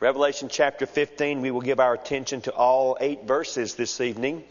Revelation chapter 15, we will give our attention to all 8 verses this evening.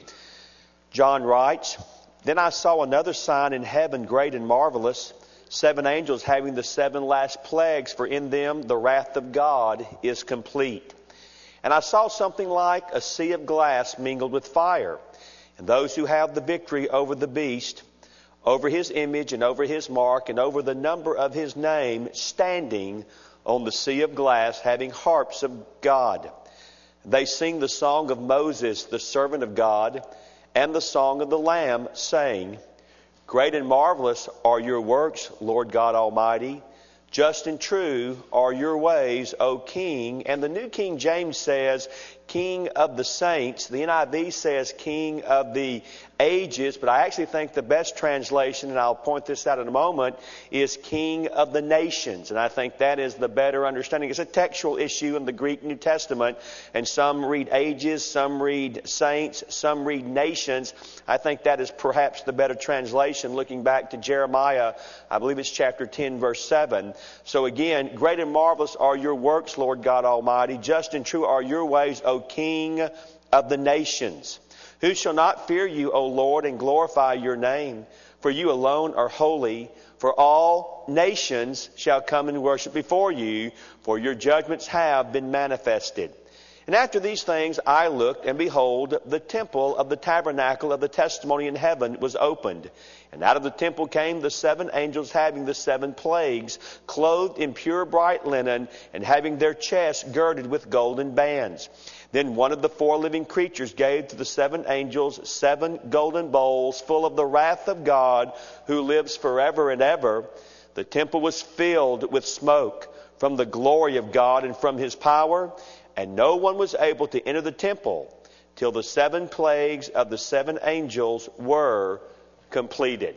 John writes, "Then I saw another sign in heaven, great and marvelous, 7 angels having the 7 last plagues, for in them the wrath of God is complete. And I saw something like a sea of glass mingled with fire, and those who have the victory over the beast, over his image and over his mark, and over the number of his name, standing on the sea of glass, having harps of God. They sing the song of Moses, the servant of God, and the song of the Lamb, saying, Great and marvelous are your works, Lord God Almighty. Just and true are your ways, O King." And the New King James says, King of the saints. The NIV says King of the ages, but I actually think the best translation, and I'll point this out in a moment, is King of the nations. And I think that is the better understanding. It's a textual issue in the Greek New Testament, and some read ages, some read saints, some read nations. I think that is perhaps the better translation, looking back to Jeremiah, I believe it's chapter 10, verse 7. So again, great and marvelous are your works, Lord God Almighty. Just and true are your ways, O King of the nations. Who shall not fear you, O Lord, and glorify your name? For you alone are holy. For all nations shall come and worship before you, for your judgments have been manifested. And after these things I looked, and behold, the temple of the tabernacle of the testimony in heaven was opened. And out of the temple came the 7 angels having the 7 plagues, clothed in pure bright linen, and having their chests girded with golden bands. Then one of the 4 living creatures gave to the 7 angels 7 golden bowls full of the wrath of God, who lives forever and ever. The temple was filled with smoke from the glory of God and from his power, and no one was able to enter the temple till the 7 plagues of the 7 angels were completed.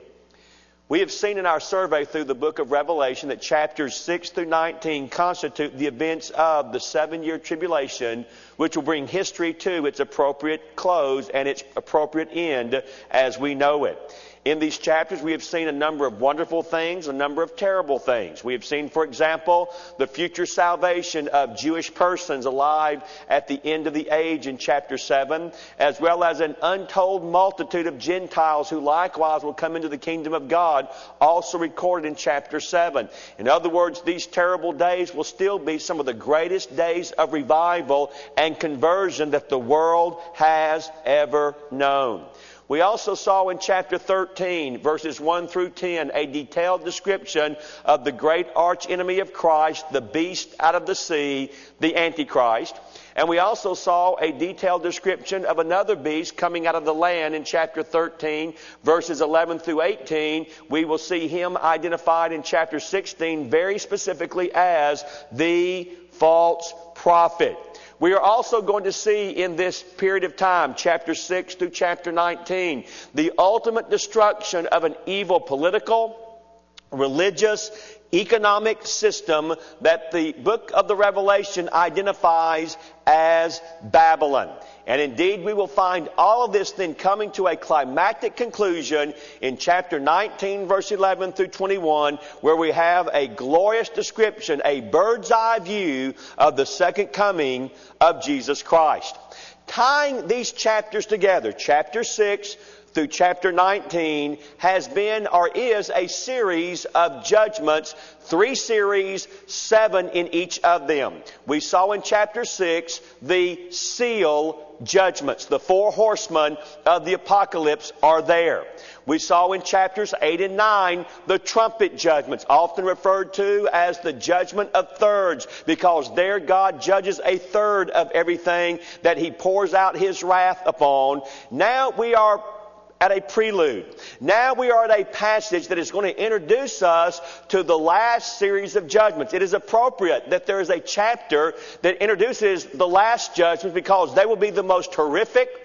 We have seen in our survey through the book of Revelation that chapters 6 through 19 constitute the events of the 7-year tribulation, which will bring history to its appropriate close and its appropriate end as we know it. In these chapters, we have seen a number of wonderful things, a number of terrible things. We have seen, for example, the future salvation of Jewish persons alive at the end of the age in chapter 7, as well as an untold multitude of Gentiles who likewise will come into the kingdom of God, also recorded in chapter 7. In other words, these terrible days will still be some of the greatest days of revival and conversion that the world has ever known. We also saw in chapter 13, verses 1 through 10, a detailed description of the great archenemy of Christ, the beast out of the sea, the Antichrist. And we also saw a detailed description of another beast coming out of the land in chapter 13, verses 11 through 18. We will see him identified in chapter 16 very specifically as the false prophet. We are also going to see in this period of time, chapter 6 through chapter 19, the ultimate destruction of an evil political, religious, economic system that the book of the Revelation identifies as Babylon. And indeed, we will find all of this then coming to a climactic conclusion in chapter 19, verse 11 through 21, where we have a glorious description, a bird's eye view of the second coming of Jesus Christ. Tying these chapters together, chapter 6 through chapter 19 has been or is a series of judgments, 3 series, 7 in each of them. We saw in chapter 6 the seal judgments. The 4 horsemen of the apocalypse are there. We saw in chapters 8 and 9 the trumpet judgments, often referred to as the judgment of thirds, because there God judges a third of everything that He pours out His wrath upon. Now we are at a prelude. Now we are at a passage that is going to introduce us to the last series of judgments. It is appropriate that there is a chapter that introduces the last judgments because they will be the most horrific,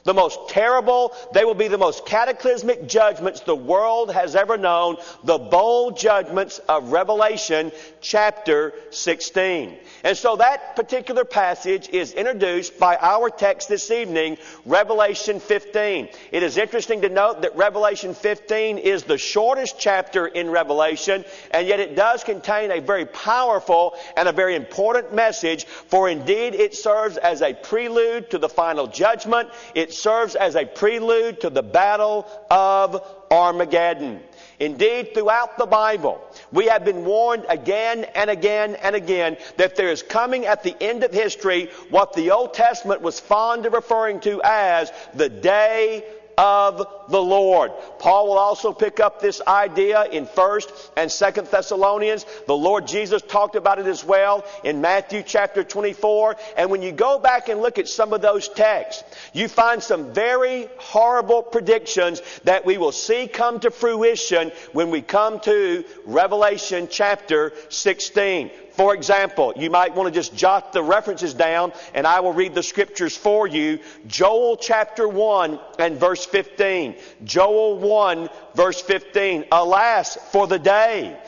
the most terrible, they will be the most cataclysmic judgments the world has ever known, the bowl judgments of Revelation chapter 16. And so that particular passage is introduced by our text this evening, Revelation 15. It is interesting to note that Revelation 15 is the shortest chapter in Revelation, and yet it does contain a very powerful and a very important message, for indeed it serves as a prelude to the final judgment. It serves as a prelude to the battle of Armageddon. Indeed, throughout the Bible, we have been warned again and again and again that there is coming at the end of history what the Old Testament was fond of referring to as the day of the Lord. Paul will also pick up this idea in 1st and 2nd Thessalonians. The Lord Jesus talked about it as well in Matthew chapter 24. And when you go back and look at some of those texts, you find some very horrible predictions that we will see come to fruition when we come to Revelation chapter 16. For example, you might want to just jot the references down and I will read the scriptures for you. Joel chapter 1 and verse 15. Joel 1 verse 15. Alas, for the day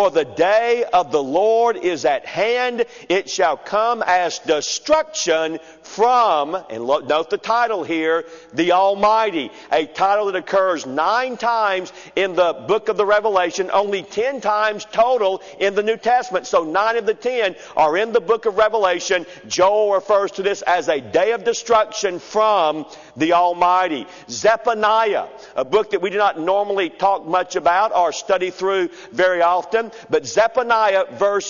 of the Lord is at hand. It shall come as destruction from, and note the title here, the Almighty. A title that occurs 9 times in the book of the Revelation, only 10 times total in the New Testament. So 9 of the 10 are in the book of Revelation. Joel refers to this as a day of destruction from the Almighty. Zephaniah, a book that we do not normally talk much about or study through very often, but Zephaniah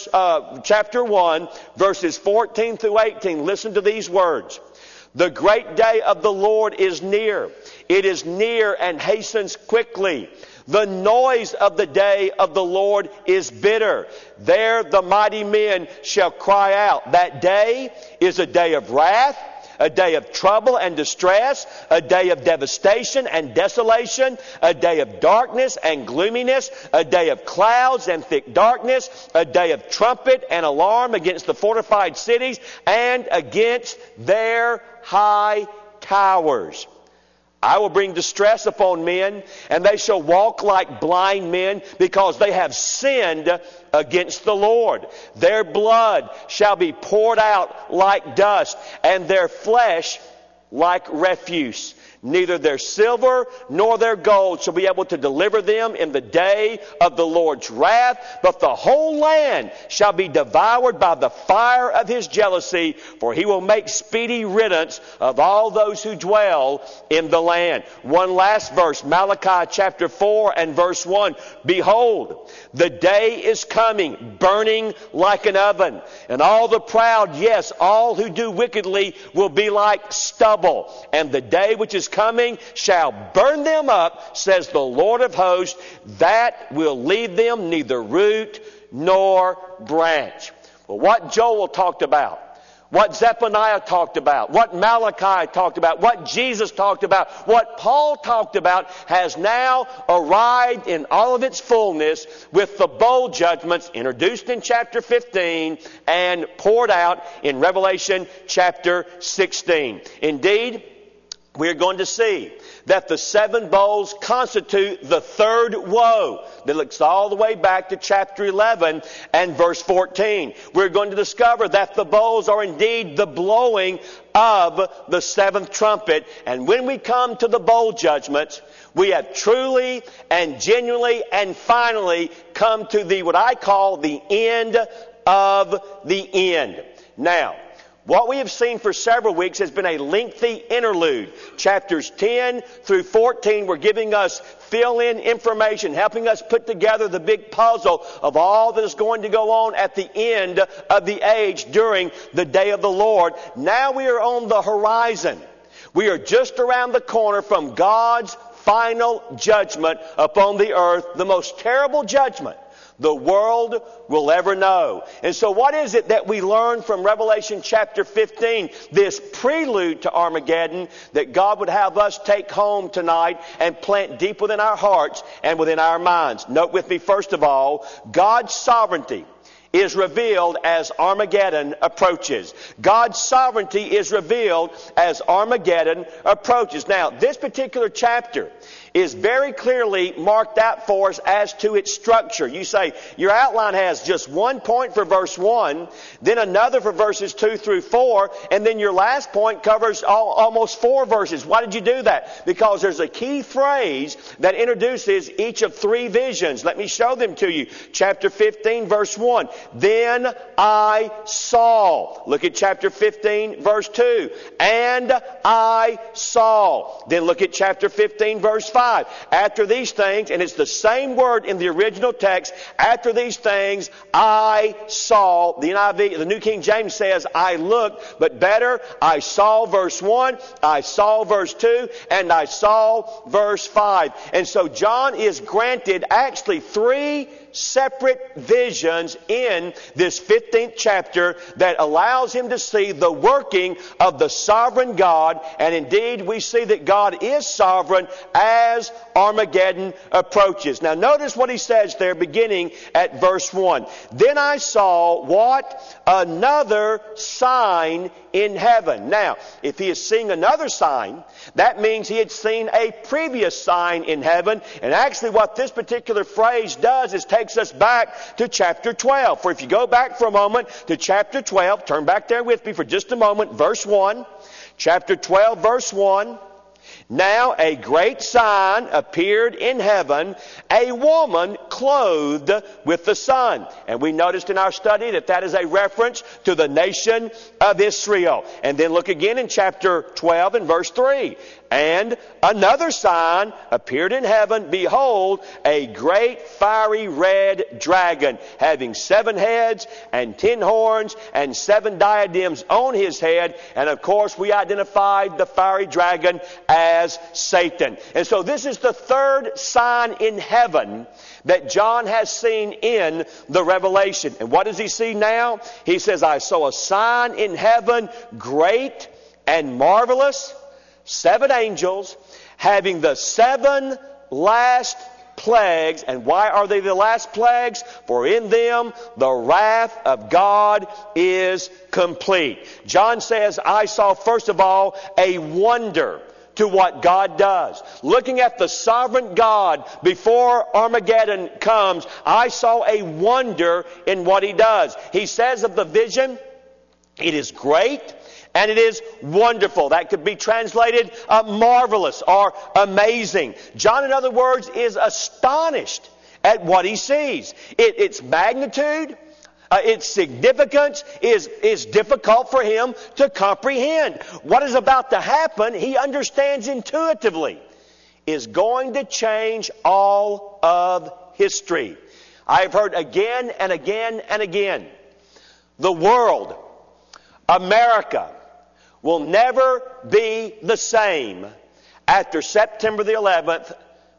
chapter 1, verses 14 through 18. Listen to these words. The great day of the Lord is near. It is near and hastens quickly. The noise of the day of the Lord is bitter. There the mighty men shall cry out. That day is a day of wrath, a day of trouble and distress, a day of devastation and desolation, a day of darkness and gloominess, a day of clouds and thick darkness, a day of trumpet and alarm against the fortified cities and against their high towers. I will bring distress upon men, and they shall walk like blind men, because they have sinned against the Lord. Their blood shall be poured out like dust, and their flesh like refuse. Neither their silver nor their gold shall be able to deliver them in the day of the Lord's wrath, but the whole land shall be devoured by the fire of his jealousy, for he will make speedy riddance of all those who dwell in the land. One last verse, Malachi chapter 4 and verse 1. Behold, the day is coming, burning like an oven, and all the proud, yes, all who do wickedly, will be like stubble, and the day which is coming shall burn them up, says the Lord of hosts, that will leave them neither root nor branch. Well, what Joel talked about, what Zephaniah talked about, what Malachi talked about, what Jesus talked about, what Paul talked about has now arrived in all of its fullness with the bowl judgments introduced in chapter 15 and poured out in Revelation chapter 16. Indeed, we're going to see that the 7 bowls constitute the third woe that looks all the way back to chapter 11 and verse 14. We're going to discover that the bowls are indeed the blowing of the 7th trumpet. And when we come to the bowl judgments, we have truly and genuinely and finally come to what I call the end of the end. Now, what we have seen for several weeks has been a lengthy interlude. Chapters 10 through 14 were giving us fill-in information, helping us put together the big puzzle of all that is going to go on at the end of the age during the day of the Lord. Now we are on the horizon. We are just around the corner from God's final judgment upon the earth, the most terrible judgment the world will ever know. And so what is it that we learn from Revelation chapter 15, this prelude to Armageddon, that God would have us take home tonight and plant deep within our hearts and within our minds? Note with me, first of all, God's sovereignty is revealed as Armageddon approaches. God's sovereignty is revealed as Armageddon approaches. Now, this particular chapter is very clearly marked out for us as to its structure. You say, your outline has just one point for verse 1, then another for verses 2 through 4, and then your last point covers almost 4 verses. Why did you do that? Because there's a key phrase that introduces each of 3 visions. Let me show them to you. Chapter 15, verse 1. Then I saw. Look at chapter 15, verse 2. And I saw. Then look at chapter 15, verse 5. After these things, and it's the same word in the original text, after these things I saw. The NIV, the New King James says, I looked, but better, I saw verse 1, I saw verse 2, and I saw verse 5. And so John is granted actually 3 separate visions in this 15th chapter that allows him to see the working of the sovereign God. And indeed, we see that God is sovereign as Armageddon approaches. Now notice what he says there beginning at verse 1. Then I saw what? Another sign in heaven. Now, if he is seeing another sign, that means he had seen a previous sign in heaven. And actually what this particular phrase does is takes us back to chapter 12. For if you go back for a moment to chapter 12, turn back there with me for just a moment, verse 1. Chapter 12, verse 1. Now a great sign appeared in heaven, a woman clothed with the sun. And we noticed in our study that that is a reference to the nation of Israel. And then look again in chapter 12 and verse 3. And another sign appeared in heaven, behold, a great fiery red dragon, having 7 heads and 10 horns and 7 diadems on his head. And of course, we identified the fiery dragon as Satan. And so this is the 3rd sign in heaven that John has seen in the Revelation. And what does he see now? He says, I saw a sign in heaven, great and marvelous, 7 angels having the 7 last plagues. And why are they the last plagues? For in them the wrath of God is complete. John says, I saw first of all a wonder to what God does. Looking at the sovereign God before Armageddon comes, I saw a wonder in what He does. He says of the vision, it is great and it is wonderful. That could be translated marvelous or amazing. John, in other words, is astonished at what he sees. Its magnitude, its significance is difficult for him to comprehend. What is about to happen, he understands intuitively, is going to change all of history. I've heard again and again and again, the world, America, will never be the same after September the 11th,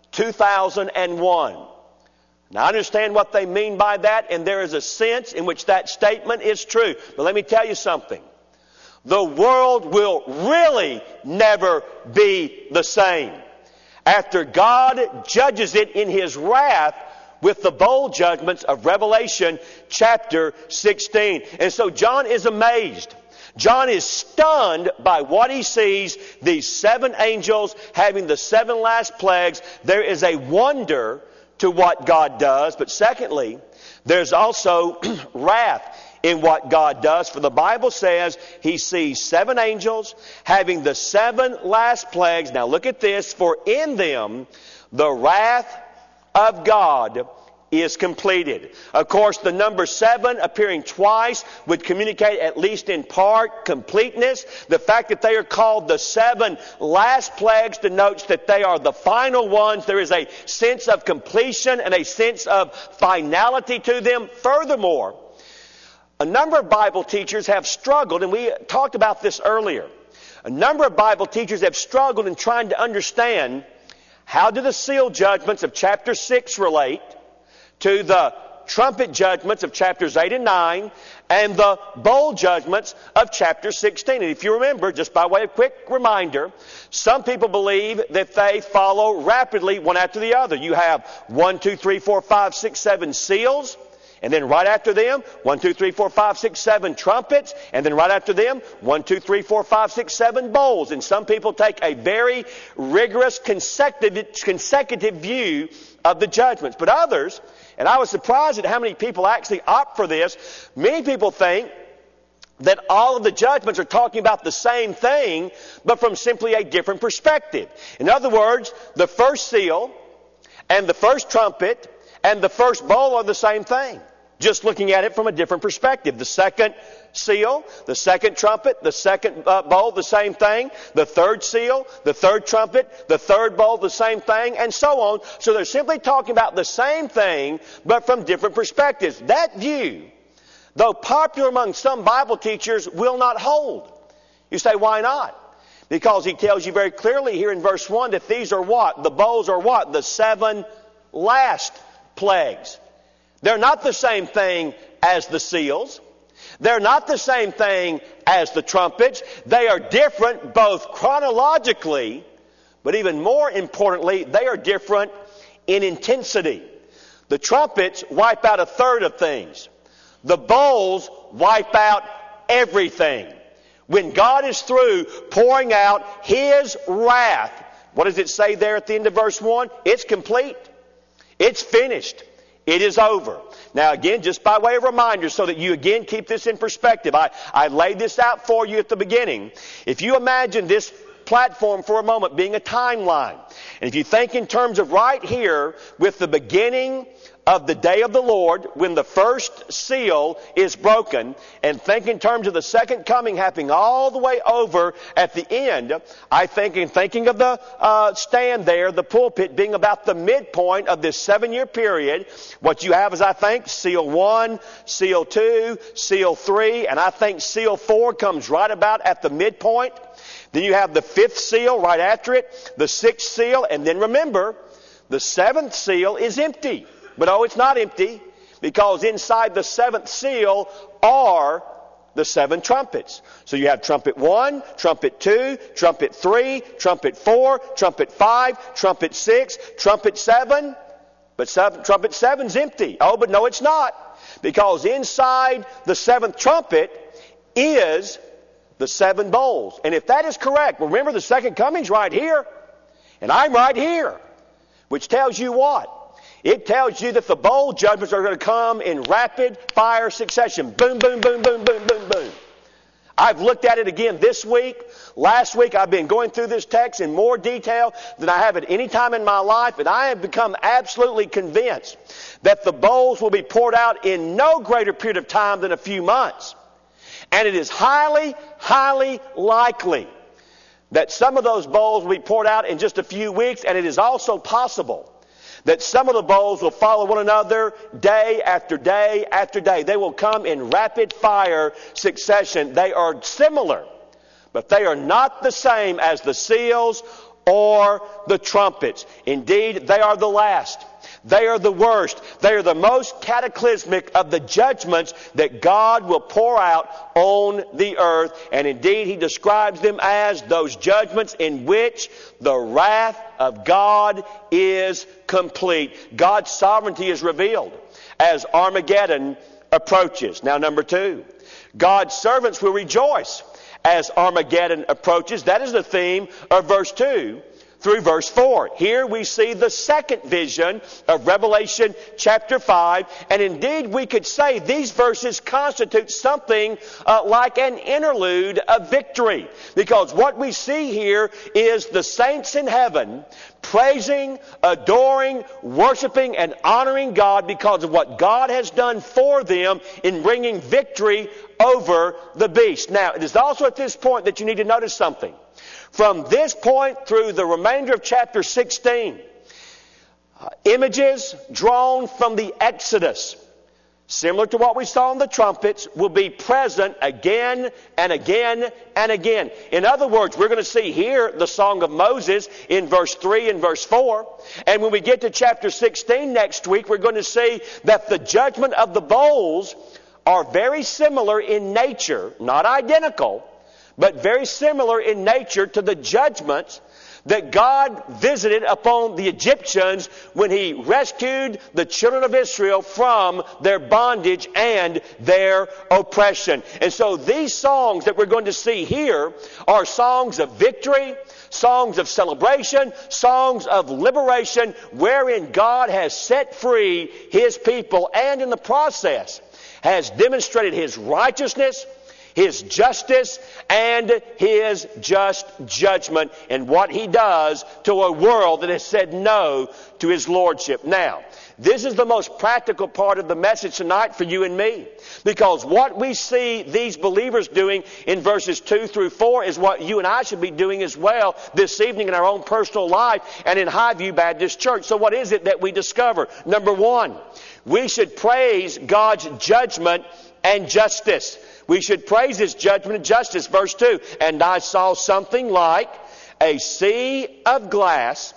2001. Now, I understand what they mean by that, and there is a sense in which that statement is true. But let me tell you something. The world will really never be the same after God judges it in His wrath with the bowl judgments of Revelation chapter 16. And so John is amazed. John is stunned by what he sees, these 7 angels having the 7 last plagues. There is a wonder to what God does. But secondly, there's also wrath in what God does. For the Bible says He sees 7 angels having the 7 last plagues. Now look at this. For in them the wrath of God is completed. Of course, the number 7 appearing twice would communicate, at least in part, completeness. The fact that they are called the 7 last plagues denotes that they are the final ones. There is a sense of completion and a sense of finality to them. Furthermore, a number of Bible teachers have struggled, and we talked about this earlier. A number of Bible teachers have struggled in trying to understand how do the seal judgments of chapter 6 relate to the trumpet judgments of chapters 8 and 9 and the bowl judgments of chapter 16. And if you remember, just by way of quick reminder, some people believe that they follow rapidly one after the other. You have 1, 2, 3, 4, 5, 6, 7 seals, And then right after them, 1, 2, 3, 4, 5, 6, 7 trumpets. And then right after them, 1, 2, 3, 4, 5, 6, 7 bowls. And some people take a very rigorous consecutive view of the judgments. But others, and I was surprised at how many people actually opt for this, many people think that all of the judgments are talking about the same thing, but from simply a different perspective. In other words, the first seal and the first trumpet and the first bowl are the same thing, just looking at it from a different perspective. The second seal, the second trumpet, the second bowl, the same thing. The third seal, the third trumpet, the third bowl, the same thing, and so on. So they're simply talking about the same thing, but from different perspectives. That view, though popular among some Bible teachers, will not hold. You say, why not? Because he tells you very clearly here in verse 1 that these are what? The bowls are what? The 7 last plagues. They're not the same thing as the seals. They're not the same thing as the trumpets. They are different both chronologically, but even more importantly, they are different in intensity. The trumpets wipe out a third of things. The bowls wipe out everything. When God is through pouring out His wrath, what does it say there at the end of verse 1? It's complete. It's finished. It is over. Now again, just by way of reminder, so that you again keep this in perspective, I laid this out for you at the beginning. If you imagine this platform for a moment being a timeline, and if you think in terms of right here with the beginning of the day of the Lord, when the first seal is broken, and think in terms of the second coming happening all the way over at the end, I think in thinking of the stand there, the pulpit being about the midpoint of this 7-year period, what you have is, I think, seal 1, seal 2, seal 3, and I think seal 4 comes right about at the midpoint. Then you have the 5th seal right after it, the 6th seal, and then remember, the 7th seal is empty. But it's not empty, because inside the 7th seal are the 7 trumpets. So you have trumpet 1, trumpet 2, trumpet 3, trumpet 4, trumpet 5, trumpet 6, trumpet 7. But trumpet 7's empty. But no, it's not. Because inside the 7th trumpet is the 7 bowls. And if that is correct, remember the second coming's right here, and I'm right here, which tells you what? It tells you that the bowl judgments are going to come in rapid fire succession. Boom, boom, boom, boom, boom, boom, boom. I've looked at it again this week. Last week I've been going through this text in more detail than I have at any time in my life, and I have become absolutely convinced that the bowls will be poured out in no greater period of time than a few months. And it is highly, highly likely that some of those bowls will be poured out in just a few weeks, and it is also possible that some of the bowls will follow one another day after day after day. They will come in rapid fire succession. They are similar, but they are not the same as the seals or the trumpets. Indeed, they are the last. They are the worst. They are the most cataclysmic of the judgments that God will pour out on the earth. And indeed, He describes them as those judgments in which the wrath of God is complete. God's sovereignty is revealed as Armageddon approaches. Now, number 2, God's servants will rejoice as Armageddon approaches. That is the theme of verse 2 through verse 4. Here we see the second vision of Revelation chapter 5. And indeed, we could say these verses constitute something like an interlude of victory. Because what we see here is the saints in heaven praising, adoring, worshiping, and honoring God because of what God has done for them in bringing victory over the beast. Now, it is also at this point that you need to notice something. From this point through the remainder of chapter 16, images drawn from the Exodus, similar to what we saw in the trumpets, will be present again and again and again. In other words, we're going to see here the Song of Moses in verse 3 and verse 4. And when we get to chapter 16 next week, we're going to see that the judgment of the bowls are very similar in nature, not identical, but very similar in nature to the judgments that God visited upon the Egyptians when He rescued the children of Israel from their bondage and their oppression. And so these songs that we're going to see here are songs of victory, songs of celebration, songs of liberation, wherein God has set free His people and in the process has demonstrated His righteousness, His justice, and His just judgment in what He does to a world that has said no to His lordship. Now, this is the most practical part of the message tonight for you and me. Because what we see these believers doing in verses 2 through 4 is what you and I should be doing as well this evening in our own personal life and in Highview Baptist Church. So what is it that we discover? Number one, we should praise God's judgment and justice. We should praise His judgment and justice. Verse 2, and I saw something like a sea of glass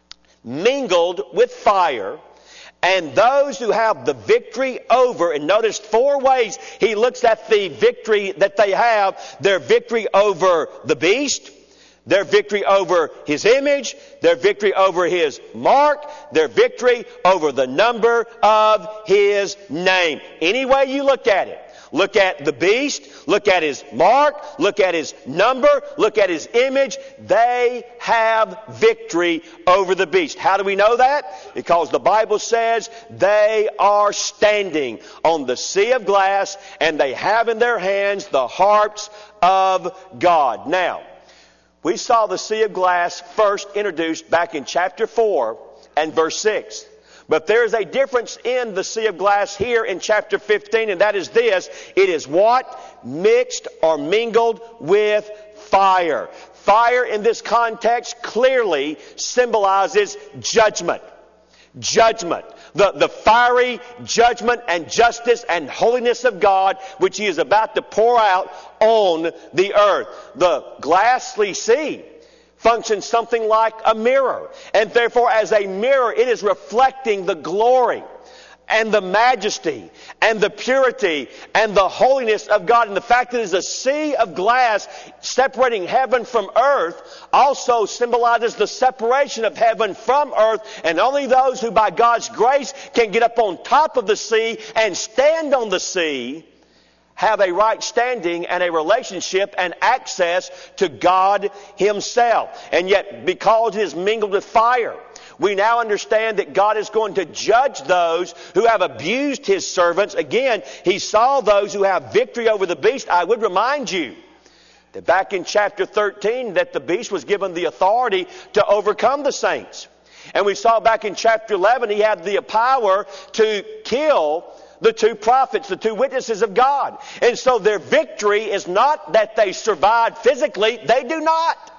mingled with fire, and those who have the victory over, and notice 4 ways he looks at the victory that they have: their victory over the beast, their victory over his image, their victory over his mark, their victory over the number of his name. Any way you look at it. Look at the beast, look at his mark, look at his number, look at his image. They have victory over the beast. How do we know that? Because the Bible says they are standing on the sea of glass and they have in their hands the harps of God. Now, we saw the sea of glass first introduced back in chapter 4 and verse 6. But there is a difference in the sea of glass here in chapter 15, and that is this. It is what? Mixed or mingled with fire. Fire in this context clearly symbolizes judgment. Judgment. The fiery judgment and justice and holiness of God which He is about to pour out on the earth. The glassy sea functions something like a mirror. And therefore, as a mirror, it is reflecting the glory and the majesty and the purity and the holiness of God. And the fact that it is a sea of glass separating heaven from earth also symbolizes the separation of heaven from earth. And only those who by God's grace can get up on top of the sea and stand on the sea have a right standing and a relationship and access to God Himself. And yet, because it is mingled with fire, we now understand that God is going to judge those who have abused His servants. Again, He saw those who have victory over the beast. I would remind you that back in chapter 13 that the beast was given the authority to overcome the saints. And we saw back in chapter 11 he had the power to kill the 2 prophets, the 2 witnesses of God. And so their victory is not that they survived physically. They do not.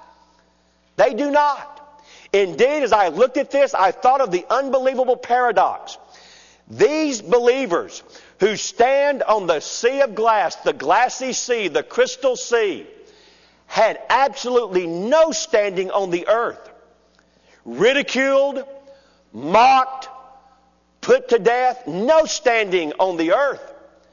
They do not. Indeed, as I looked at this, I thought of the unbelievable paradox. These believers who stand on the sea of glass, the glassy sea, the crystal sea, had absolutely no standing on the earth. Ridiculed, mocked, put to death, no standing on the earth.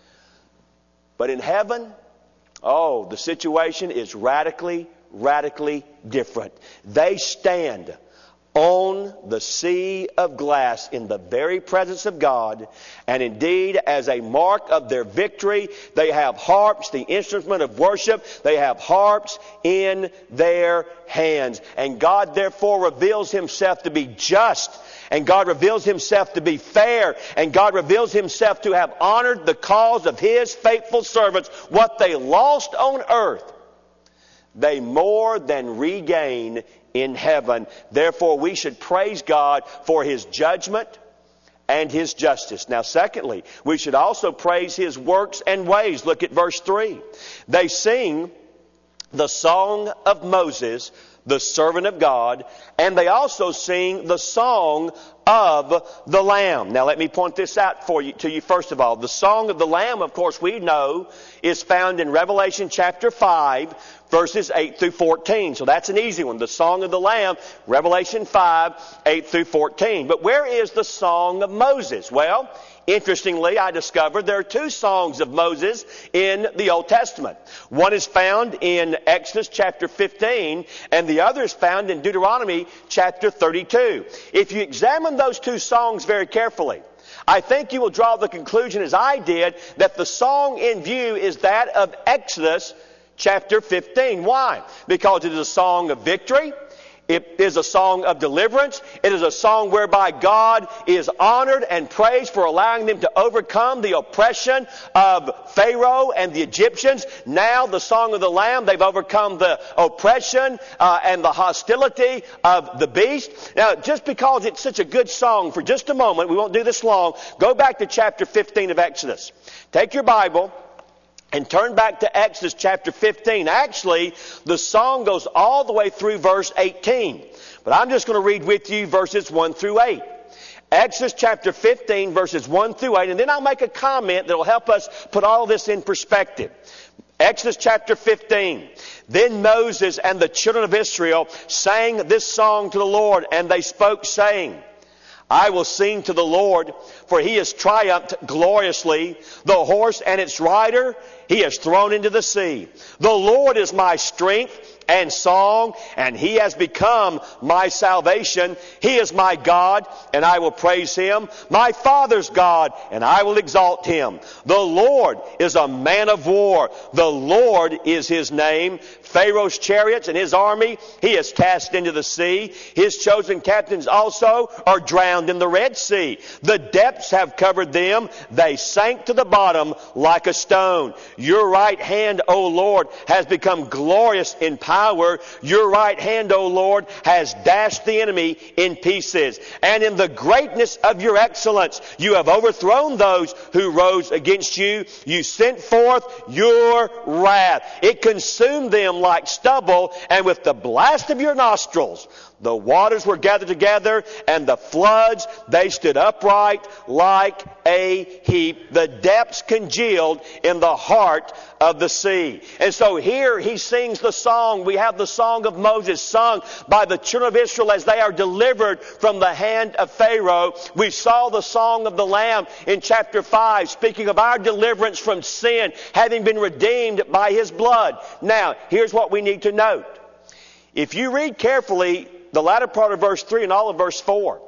But in heaven, the situation is radically different. They stand on the sea of glass in the very presence of God. And indeed, as a mark of their victory, they have harps, the instrument of worship. They have harps in their hands. And God therefore reveals Himself to be just. And God reveals Himself to be fair. And God reveals Himself to have honored the cause of His faithful servants. What they lost on earth, they more than regain in heaven. Therefore, we should praise God for His judgment and His justice. Now, secondly, we should also praise His works and ways. Look at verse 3. They sing the song of Moses, the servant of God, and they also sing the song of the Lamb. Now let me point this out to you first of all. The song of the Lamb, of course, we know is found in Revelation chapter 5, verses 8 through 14. So that's an easy one. The song of the Lamb, Revelation 5, 8 through 14. But where is the song of Moses? Well, Interestingly, I discovered there are two songs of Moses in the Old Testament. One is found in Exodus chapter 15, and the other is found in Deuteronomy chapter 32. If you examine those two songs very carefully, I think you will draw the conclusion, as I did, that the song in view is that of Exodus chapter 15. Why? Because it is a song of victory. It is a song of deliverance. It is a song whereby God is honored and praised for allowing them to overcome the oppression of Pharaoh and the Egyptians. Now, the Song of the Lamb, they've overcome the oppression and the hostility of the beast. Now, just because it's such a good song, for just a moment, we won't do this long, go back to chapter 15 of Exodus. Take your Bible and turn back to Exodus chapter 15. Actually, the song goes all the way through verse 18. But I'm just going to read with you verses 1 through 8. Exodus chapter 15, verses 1 through 8. And then I'll make a comment that will help us put all this in perspective. Exodus chapter 15. Then Moses and the children of Israel sang this song to the Lord, and they spoke, saying, I will sing to the Lord, for he has triumphed gloriously. The horse and its rider he has thrown into the sea. The Lord is my strength and song, and he has become my salvation. He is my God, and I will praise him. My father's God, and I will exalt him. The Lord is a man of war. The Lord is his name. Pharaoh's chariots and his army he has cast into the sea. His chosen captains also are drowned in the Red Sea. The depths have covered them. They sank to the bottom like a stone. Your right hand, O Lord, has become glorious in power. Your right hand, O Lord, has dashed the enemy in pieces. And in the greatness of your excellence, you have overthrown those who rose against you. You sent forth your wrath. It consumed them like stubble, and with the blast of your nostrils, the waters were gathered together, and the floods, they stood upright like a heap. The depths congealed in the heart of the sea. And so here he sings the song. We have the song of Moses sung by the children of Israel as they are delivered from the hand of Pharaoh. We saw the song of the Lamb in chapter 5, speaking of our deliverance from sin, having been redeemed by his blood. Now, here's what we need to note. If you read carefully the latter part of verse 3 and all of verse 4,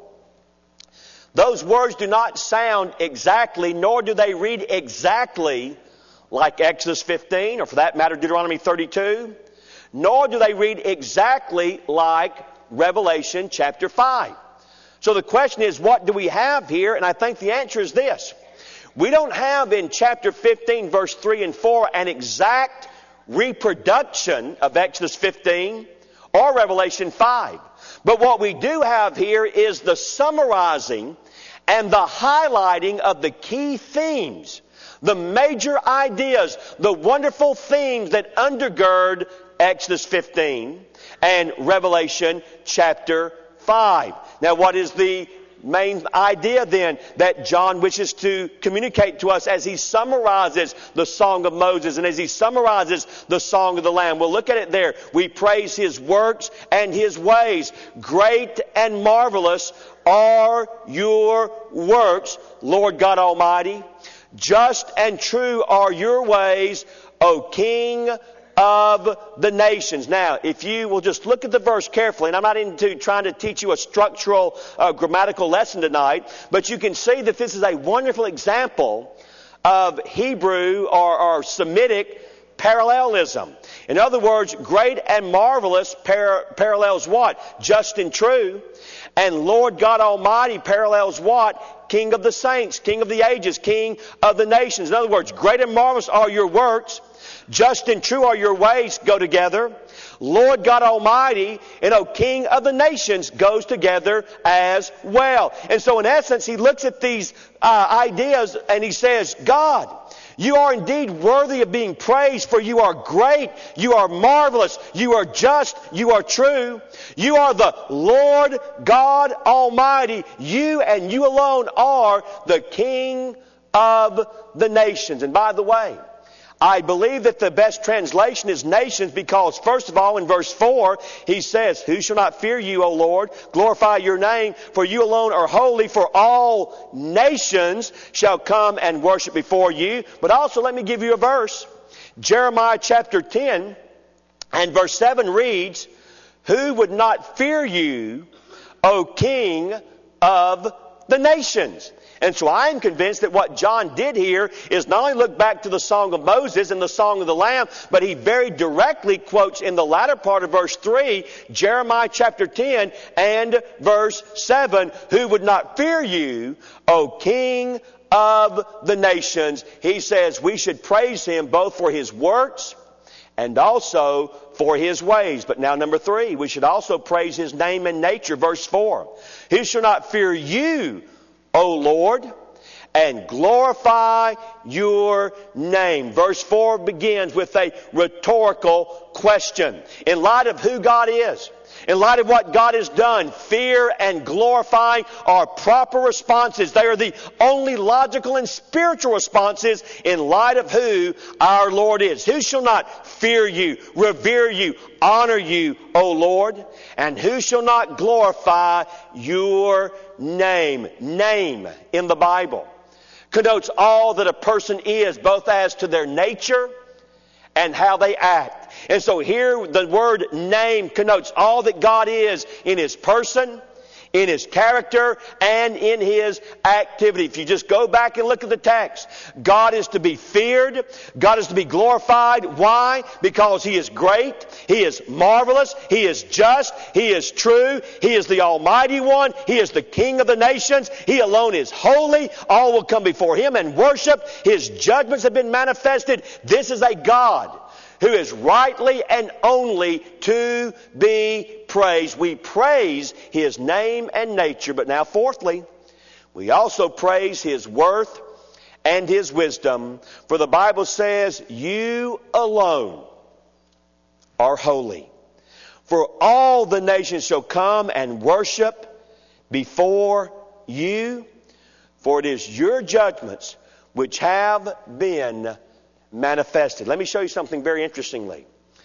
those words do not sound exactly, nor do they read exactly like Exodus 15, or for that matter, Deuteronomy 32, nor do they read exactly like Revelation chapter 5. So the question is, what do we have here? And I think the answer is this. We don't have in chapter 15, verse 3 and 4, an exact reproduction of Exodus 15 or Revelation 5. But what we do have here is the summarizing and the highlighting of the key themes, the major ideas, the wonderful themes that undergird Exodus 15 and Revelation chapter 5. Now, what is the main idea then that John wishes to communicate to us as he summarizes the Song of Moses and as he summarizes the Song of the Lamb? We'll look at it there. We praise his works and his ways. Great and marvelous are your works, Lord God Almighty. Just and true are your ways, O King of the nations. Now, if you will just look at the verse carefully, and I'm not into trying to teach you a structural grammatical lesson tonight, but you can see that this is a wonderful example of Hebrew or Semitic parallelism. In other words, great and marvelous parallels what? Just and true. And Lord God Almighty parallels what? King of the saints, King of the ages, King of the nations. In other words, great and marvelous are your works. Just and true are your ways go together. Lord God Almighty and O King of the nations goes together as well. And so in essence, he looks at these ideas and he says, God, you are indeed worthy of being praised, for you are great, you are marvelous, you are just, you are true. You are the Lord God Almighty. You and you alone are the King of the nations. And by the way, I believe that the best translation is nations because, first of all, in verse 4, he says, who shall not fear you, O Lord? Glorify your name, for you alone are holy, for all nations shall come and worship before you. But also, let me give you a verse. Jeremiah chapter 10 and verse 7 reads, who would not fear you, O King of the nations? And so I am convinced that what John did here is not only look back to the Song of Moses and the Song of the Lamb, but he very directly quotes in the latter part of verse 3, Jeremiah chapter 10 and verse 7, who would not fear you, O King of the nations? He says we should praise him both for his works and also for his ways. But now number 3, we should also praise his name and nature. Verse 4, who shall not fear you, O Lord, and glorify your name? Verse 4 begins with a rhetorical question. In light of who God is, in light of what God has done, fear and glorifying are proper responses. They are the only logical and spiritual responses in light of who our Lord is. Who shall not fear you, revere you, honor you, O Lord? And who shall not glorify your name? Name in the Bible connotes all that a person is, both as to their nature and how they act. And so here the word name connotes all that God is in his person, in his character, and in his activity. If you just go back and look at the text, God is to be feared. God is to be glorified. Why? Because he is great. He is marvelous. He is just. He is true. He is the Almighty One. He is the King of the nations. He alone is holy. All will come before him and worship. His judgments have been manifested. This is a God who is rightly and only to be praised. We praise his name and nature. But now fourthly, we also praise his worth and his wisdom. For the Bible says, you alone are holy. For all the nations shall come and worship before you. For it is your judgments which have been manifested. Let me show you something very interestingly.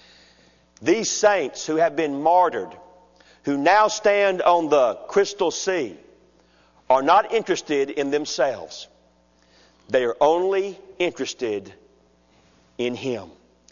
These saints who have been martyred, who now stand on the crystal sea, are not interested in themselves. They are only interested in him.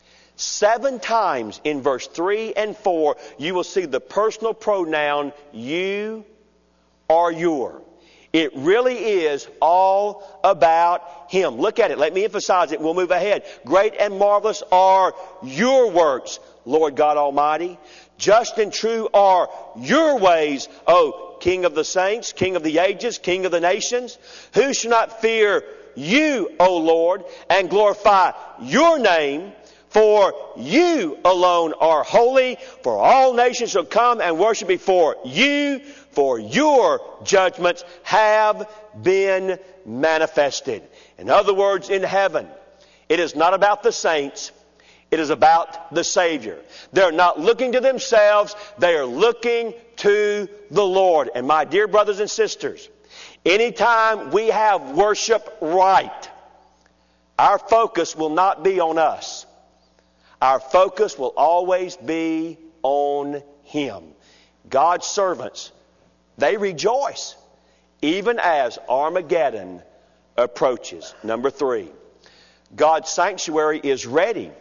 7 times in verse 3 and 4, you will see the personal pronoun you or your. It really is all about him. Look at it. Let me emphasize it. We'll move ahead. Great and marvelous are your works, Lord God Almighty. Just and true are your ways, O King of the saints, King of the ages, King of the nations. Who shall not fear you, O Lord, and glorify your name? For you alone are holy, for all nations shall come and worship before you, for your judgments have been manifested. In other words, in heaven, it is not about the saints, it is about the Savior. They're not looking to themselves, they are looking to the Lord. And my dear brothers and sisters, anytime we have worship right, our focus will not be on us. Our focus will always be on him. God's servants, they rejoice even as Armageddon approaches. Number 3, God's sanctuary is ready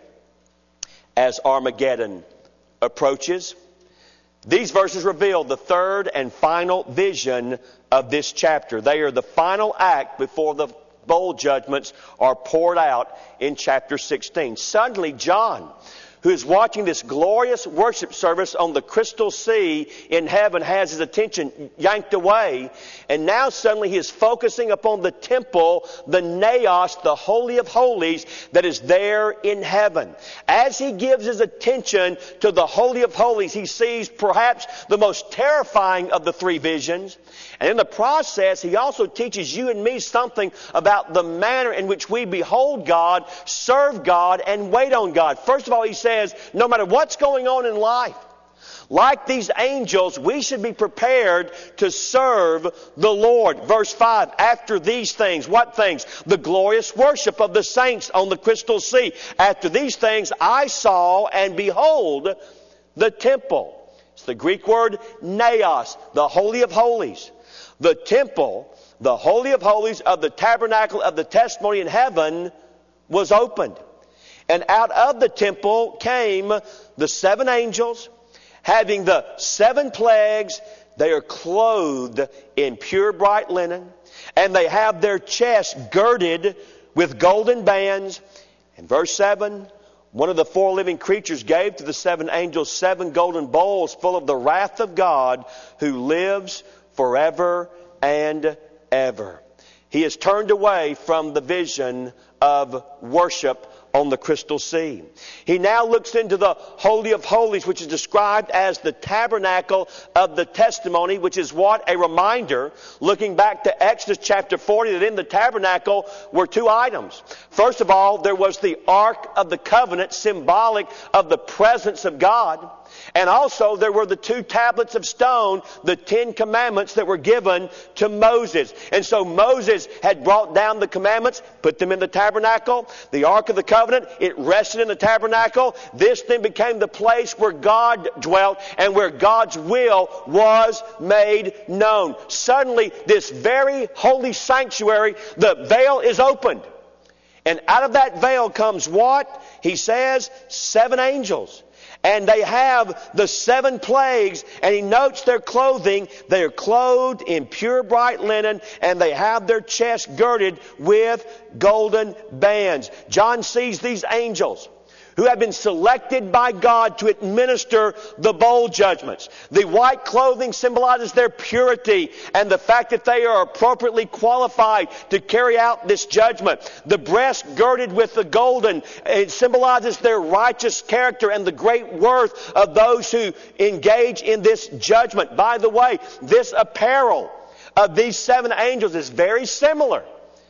as Armageddon approaches. These verses reveal the third and final vision of this chapter. They are the final act before the bowl judgments are poured out in chapter 16. Suddenly, John, who is watching this glorious worship service on the crystal sea in heaven, has his attention yanked away. And now suddenly he is focusing upon the temple, the naos, the Holy of Holies that is there in heaven. As he gives his attention to the Holy of Holies, he sees perhaps the most terrifying of the 3 visions. And in the process, he also teaches you and me something about the manner in which we behold God, serve God, and wait on God. First of all, he says, no matter what's going on in life, Like these angels, we should be prepared to serve the Lord. Verse 5, after these things, what things? The glorious worship of the saints on the crystal sea. After these things, I saw and behold the temple. It's the Greek word naos, the Holy of Holies. The temple, the Holy of Holies of the tabernacle of the testimony in heaven, was opened. And out of the temple came the 7 angels, having the 7 plagues. They are clothed in pure bright linen, and they have their chests girded with golden bands. And verse 7, one of the 4 living creatures gave to the 7 angels 7 golden bowls full of the wrath of God, who lives forever and ever. He has turned away from the vision of worship on the crystal sea. He now looks into the Holy of Holies, which is described as the tabernacle of the testimony, which is what? A reminder, looking back to Exodus chapter 40, that in the tabernacle were 2 items. First of all, there was the Ark of the Covenant, symbolic of the presence of God. And also there were the 2 tablets of stone, the 10 commandments that were given to Moses. And so Moses had brought down the commandments, put them in the tabernacle. The Ark of the Covenant, it rested in the tabernacle. This then became the place where God dwelt and where God's will was made known. Suddenly, this very holy sanctuary, the veil is opened. And out of that veil comes what? He says, 7 angels. And they have the 7 plagues, and he notes their clothing. They are clothed in pure bright linen, and they have their chests girded with golden bands. John sees these angels who have been selected by God to administer the bowl judgments. The white clothing symbolizes their purity and the fact that they are appropriately qualified to carry out this judgment. The breast girded with the golden, it symbolizes their righteous character and the great worth of those who engage in this judgment. By the way, this apparel of these 7 angels is very similar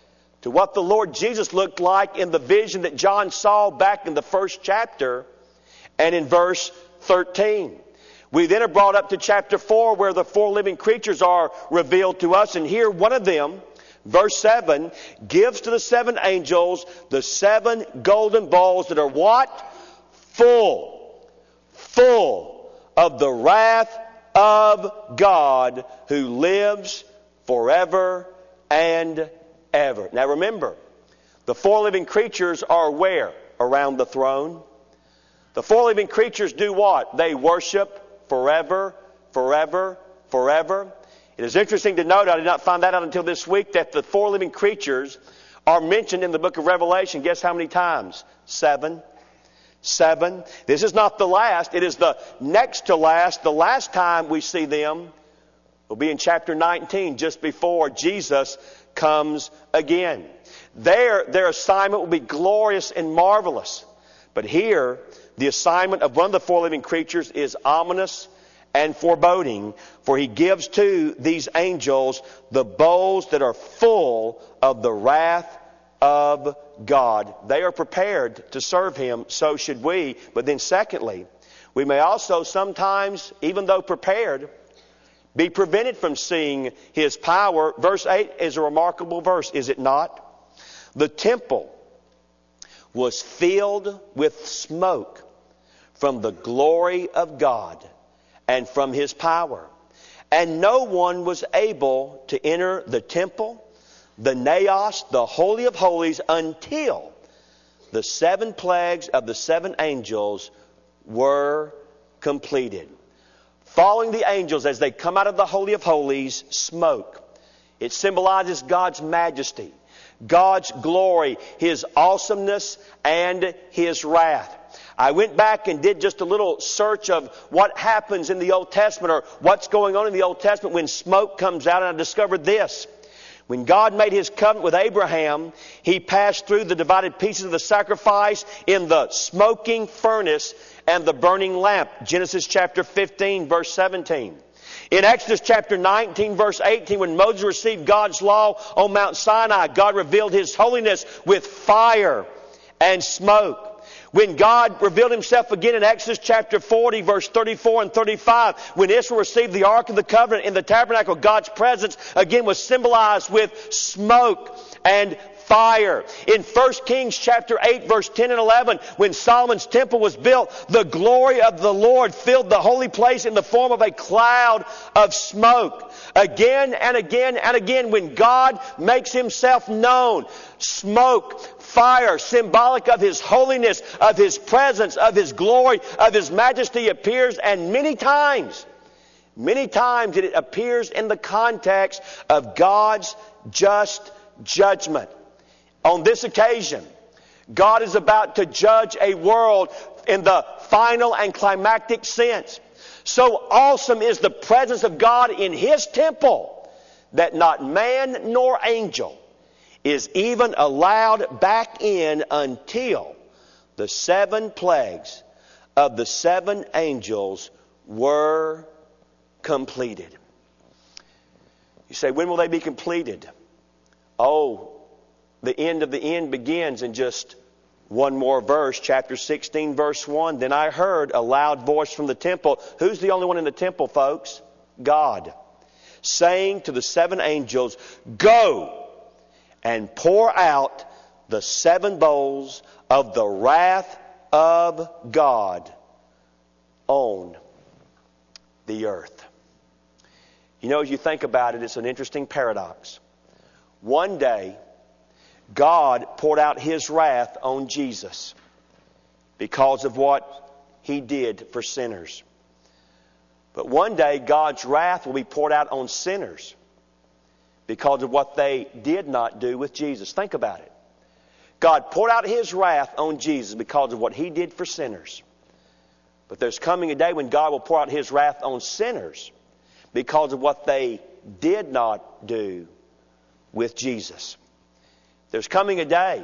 to what the Lord Jesus looked like in the vision that John saw back in the 1st chapter and in verse 13. We then are brought up to chapter 4 where the 4 living creatures are revealed to us. And here one of them, verse 7, gives to the 7 angels the 7 golden bowls that are what? Full of the wrath of God, who lives forever and ever. Now remember, the 4 living creatures are where? Around the throne. The 4 living creatures do what? They worship forever, forever, forever. It is interesting to note, I did not find that out until this week, that the 4 living creatures are mentioned in the book of Revelation. Guess how many times? 7. 7. This is not the last. It is the next to last. The last time we see them will be in chapter 19, just before Jesus comes again. Their assignment will be glorious and marvelous. But here, the assignment of one of the 4 living creatures is ominous and foreboding, for he gives to these angels the bowls that are full of the wrath of God. They are prepared to serve him, so should we. But then secondly, we may also sometimes, even though prepared, be prevented from seeing his power. Verse 8 is a remarkable verse, is it not? The temple was filled with smoke from the glory of God and from his power. And no one was able to enter the temple, the naos, the Holy of Holies, until the 7 plagues of the 7 angels were completed. Following the angels as they come out of the Holy of Holies, smoke. It symbolizes God's majesty, God's glory, his awesomeness, and his wrath. I went back and did just a little search of what happens in the Old Testament, or what's going on in the Old Testament when smoke comes out, and I discovered this. When God made his covenant with Abraham, he passed through the divided pieces of the sacrifice in the smoking furnace and the burning lamp. Genesis chapter 15, verse 17. In Exodus chapter 19, verse 18, when Moses received God's law on Mount Sinai, God revealed his holiness with fire and smoke. When God revealed himself again in Exodus chapter 40, verse 34 and 35, when Israel received the Ark of the Covenant in the tabernacle, God's presence again was symbolized with smoke and fire. In 1 Kings chapter 8, verse 10 and 11, when Solomon's temple was built, the glory of the Lord filled the holy place in the form of a cloud of smoke. Again and again and again, when God makes himself known, smoke, fire, symbolic of his holiness, of his presence, of his glory, of his majesty appears, and many times it appears in the context of God's just judgment. On this occasion, God is about to judge a world in the final and climactic sense. So awesome is the presence of God in his temple that not man nor angel is even allowed back in until the 7 plagues of the 7 angels were completed. You say, when will they be completed? Oh, the end of the end begins in just one more verse, chapter 16, verse 1. Then I heard a loud voice from the temple. Who's the only one in the temple, folks? God. Saying to the 7 angels, go and pour out the 7 bowls of the wrath of God on the earth. You know, as you think about it, it's an interesting paradox. One day, God poured out his wrath on Jesus because of what he did for sinners. But one day, God's wrath will be poured out on sinners because of what they did not do with Jesus. Think about it. God poured out his wrath on Jesus because of what he did for sinners. But there's coming a day when God will pour out his wrath on sinners because of what they did not do with Jesus. There's coming a day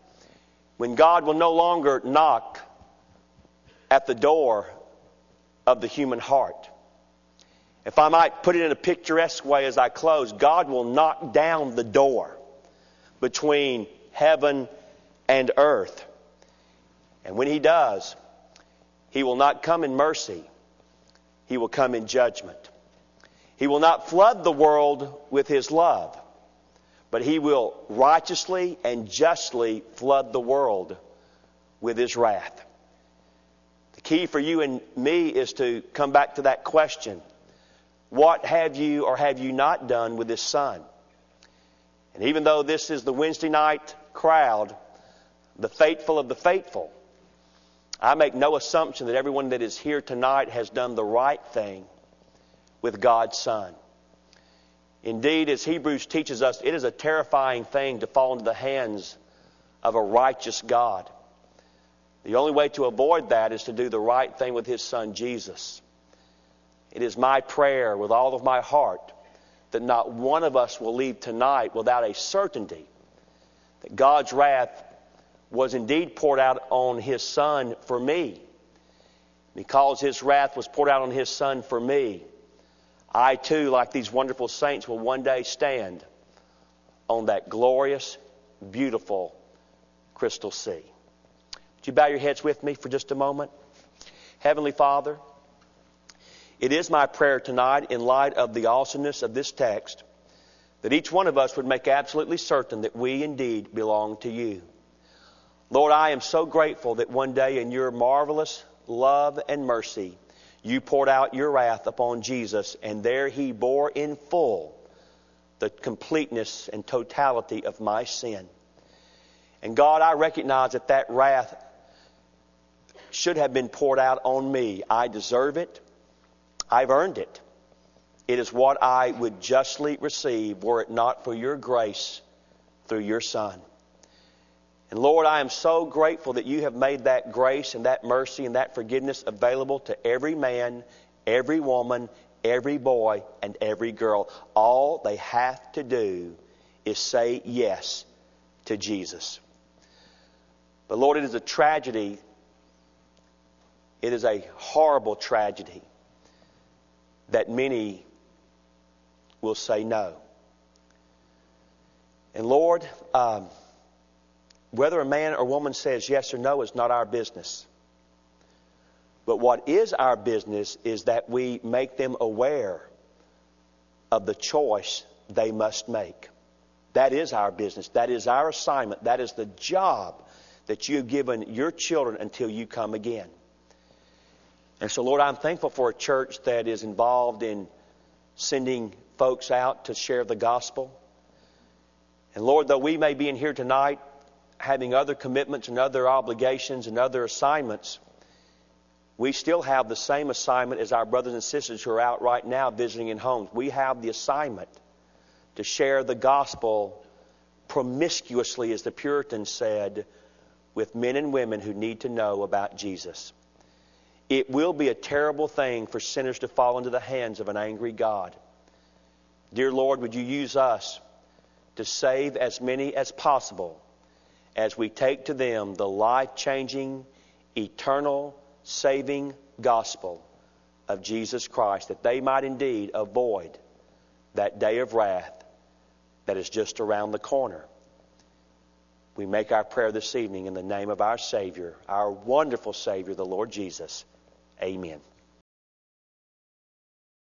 when God will no longer knock at the door of the human heart. If I might put it in a picturesque way as I close, God will knock down the door between heaven and earth. And when he does, he will not come in mercy. He will come in judgment. He will not flood the world with his love, but he will righteously and justly flood the world with his wrath. The key for you and me is to come back to that question. What have you or have you not done with this son? And even though this is the Wednesday night crowd, the faithful of the faithful, I make no assumption that everyone that is here tonight has done the right thing with God's Son. Indeed, as Hebrews teaches us, it is a terrifying thing to fall into the hands of a righteous God. The only way to avoid that is to do the right thing with his Son, Jesus. It is my prayer with all of my heart that not one of us will leave tonight without a certainty that God's wrath was indeed poured out on his Son for me. Because his wrath was poured out on his Son for me, I too, like these wonderful saints, will one day stand on that glorious, beautiful crystal sea. Would you bow your heads with me for just a moment? Heavenly Father, it is my prayer tonight, in light of the awesomeness of this text, that each one of us would make absolutely certain that we indeed belong to you. Lord, I am so grateful that one day in your marvelous love and mercy, you poured out your wrath upon Jesus, and there he bore in full the completeness and totality of my sin. And God, I recognize that that wrath should have been poured out on me. I deserve it. I've earned it. It is what I would justly receive were it not for your grace through your Son. And Lord, I am so grateful that you have made that grace and that mercy and that forgiveness available to every man, every woman, every boy, and every girl. All they have to do is say yes to Jesus. But Lord, it is a tragedy. It is a horrible tragedy that many will say no. And Lord, Whether a man or woman says yes or no is not our business. But what is our business is that we make them aware of the choice they must make. That is our business. That is our assignment. That is the job that you've given your children until you come again. And so, Lord, I'm thankful for a church that is involved in sending folks out to share the gospel. And Lord, though we may be in here tonight having other commitments and other obligations and other assignments, we still have the same assignment as our brothers and sisters who are out right now visiting in homes. We have the assignment to share the gospel promiscuously, as the Puritans said, with men and women who need to know about Jesus. It will be a terrible thing for sinners to fall into the hands of an angry God. Dear Lord, would you use us to save as many as possible as we take to them the life-changing, eternal, saving gospel of Jesus Christ, that they might indeed avoid that day of wrath that is just around the corner. We make our prayer this evening in the name of our Savior, our wonderful Savior, the Lord Jesus. Amen.